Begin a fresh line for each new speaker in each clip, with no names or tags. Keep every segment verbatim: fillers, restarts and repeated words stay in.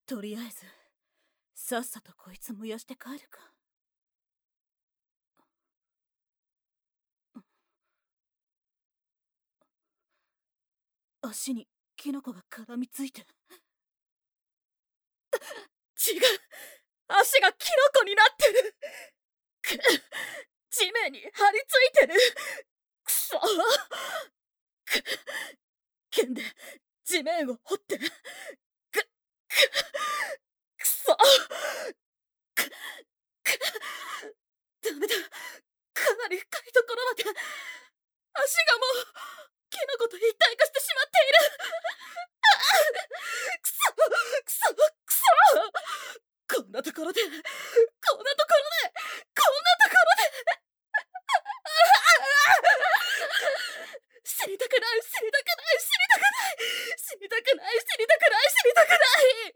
とりあえずさっさとこいつ燃やして帰るか。足にキノコが絡みついて。違う、足がキノコになってる。く地面に張り付いてる。くそく剣で地面を掘ってくくくそくくダメだ、かなり深いところまで足がもうキノコと一体化してしまっている。くそくそくそ、こんなところでこんなところでこんなところで死にたくない死にたくない死にたくない死にたくない死にたくない死にたくない。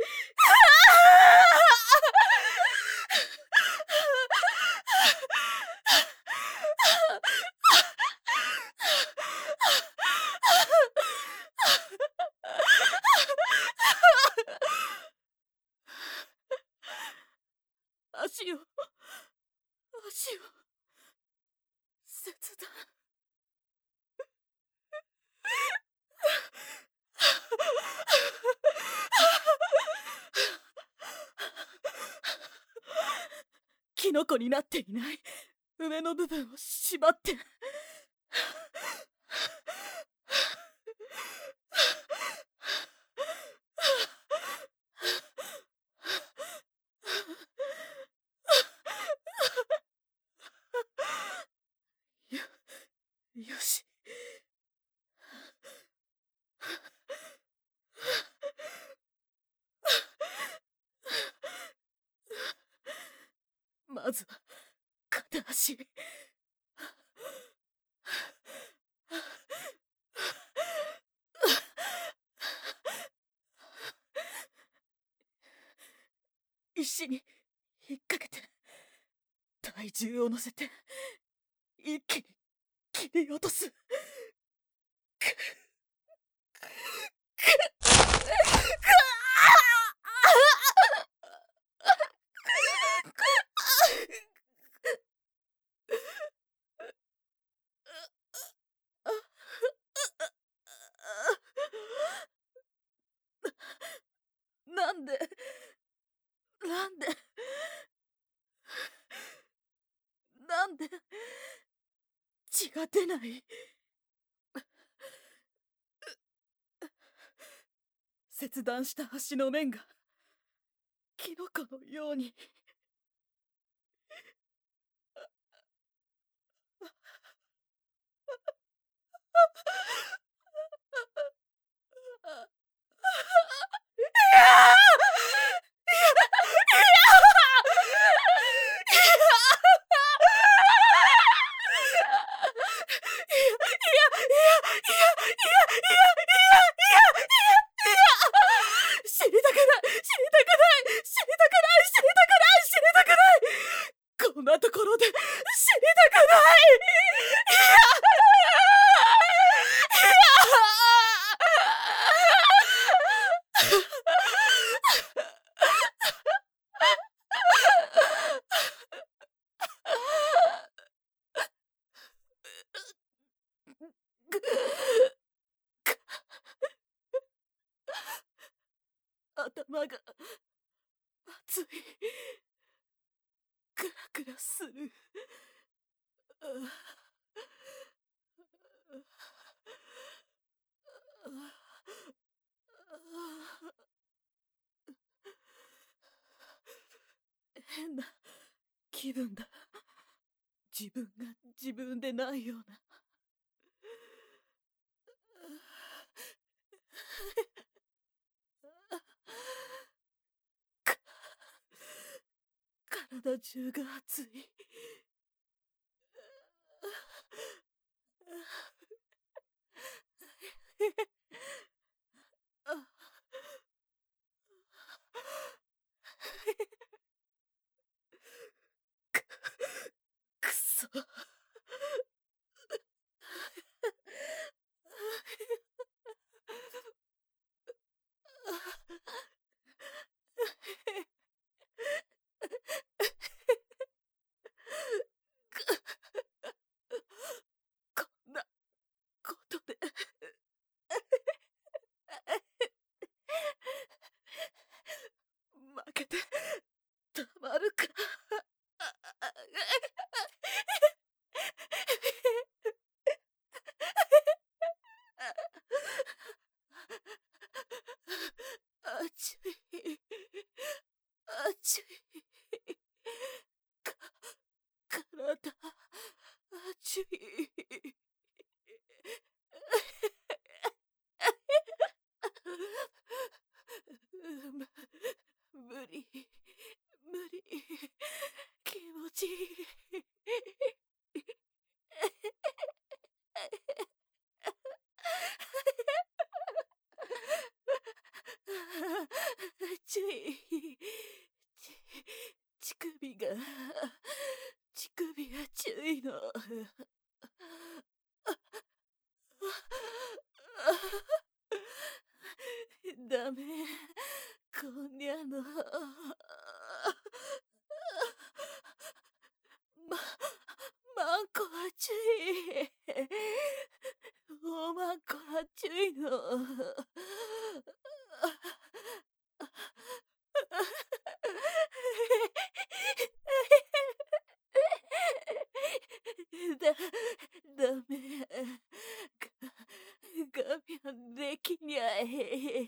足を足を切断。キノコになっていない上の部分を縛ってよ、よし。まずは片足。石に引っ掛けて体重を乗せて一気に切り落とす。なんでなんでなんで血が出ない。切断した足の面がキノコのように。死にたくない死にたくない死にたくない死にたくない死にたくない。こんなところで死にたくない。頭が熱い。クラクラする。変な気分だ。自分が自分でないような。体中が熱い。くそ。 ちい、ち、乳首が、乳首が注意の。ダメ、こんにゃの。ま、マンコは注意。おまんこは注意の。だ、ダメ。が、我慢できにゃい。